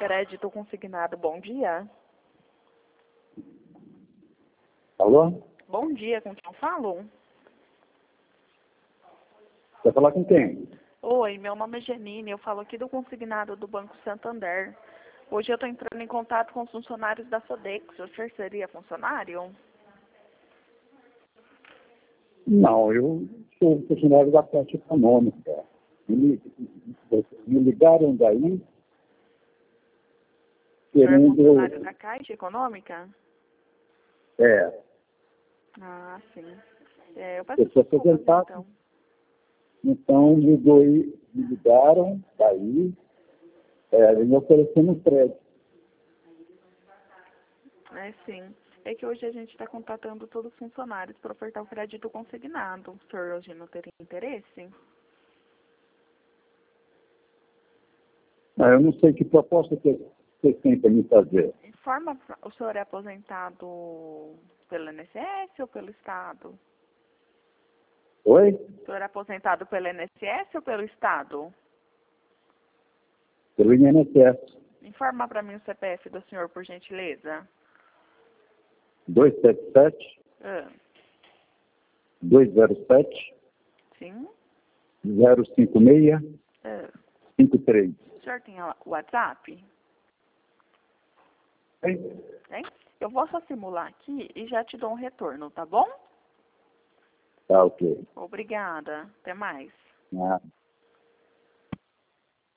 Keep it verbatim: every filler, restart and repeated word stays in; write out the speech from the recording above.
Crédito consignado, bom dia. Alô? Bom dia, com quem eu falo? Quer falar com quem? Oi, meu nome é Janine, eu falo aqui do consignado do Banco Santander. Hoje eu estou entrando em contato com os funcionários da Sodex. O senhor seria funcionário? Não, eu sou funcionário da Caixa Econômica. Me, me ligaram daí O senhor é querendo... funcionário da Caixa Econômica? É, Ah, sim. É, eu peço eu sou desculpas, aposentado, então. então me, doi, me ligaram daí é, me oferecendo crédito. É, sim. É que hoje a gente está contatando todos os funcionários para ofertar o crédito consignado. O senhor hoje não teria interesse? Mas eu não sei que proposta que vocês têm para me fazer. Informa, pra- o senhor é aposentado pelo I N S S ou pelo Estado? Oi? O senhor é aposentado pelo I N S S ou pelo Estado? Pelo I N S S. Informa para mim o C P F do senhor, por gentileza. dois sete sete, Ah, dois zero sete, sim? zero cinco seis, Ah, cinco três. o senhor tem o WhatsApp? Oi? Hein? Eu vou só simular aqui e já te dou um retorno, tá bom? Tá, ok. Obrigada. Até mais. Ah.